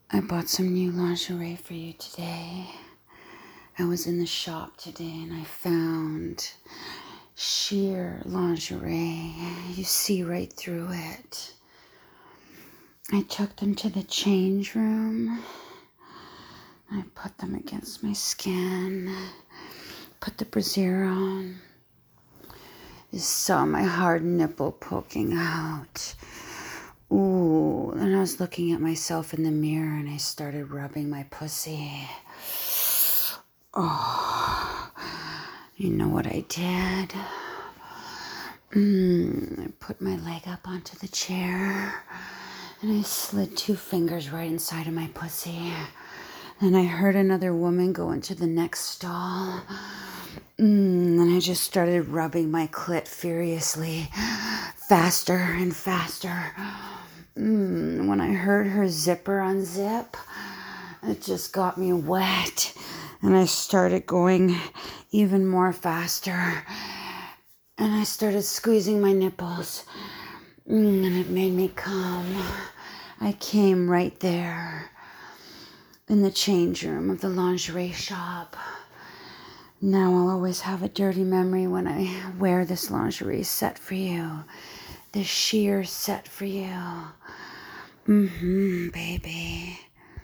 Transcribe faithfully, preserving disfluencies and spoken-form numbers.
I bought some new lingerie for you today. I was in the shop today and I found sheer lingerie. You see right through it. I took them to the change room. I put them against my skin. Put the brassiere on. You saw my hard nipple poking out. Ooh, and I was looking at myself in the mirror and I started rubbing my pussy. Oh, you know what I did? Mm, I put my leg up onto the chair and I slid two fingers right inside of my pussy. And I heard another woman go into the next stall. Mm, and I just started rubbing my clit furiously, faster and faster. Mm, when I heard her zipper unzip, it just got me wet. And I started going even more faster. And I started squeezing my nipples. Mm, and it made me come. I came right there in the change room of the lingerie shop. Now I'll always have a dirty memory when I wear this lingerie set for you. This sheer set for you. Mm-hmm, baby.